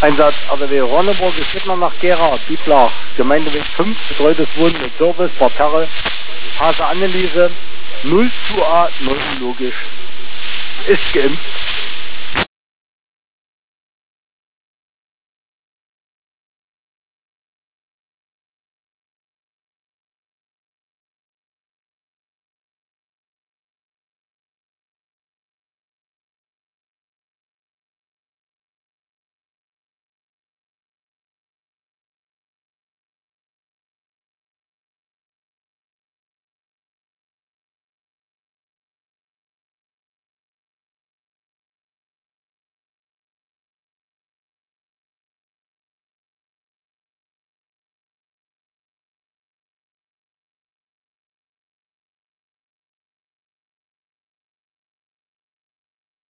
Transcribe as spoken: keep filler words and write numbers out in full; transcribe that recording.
Einsatz A D W Ronneburg, Schittner nach Gera, Bieblach, Gemeindeweg fünf, betreutes Wohnen und Service, Parterre, Phase Anneliese, null zu A, neurologisch, ist geimpft.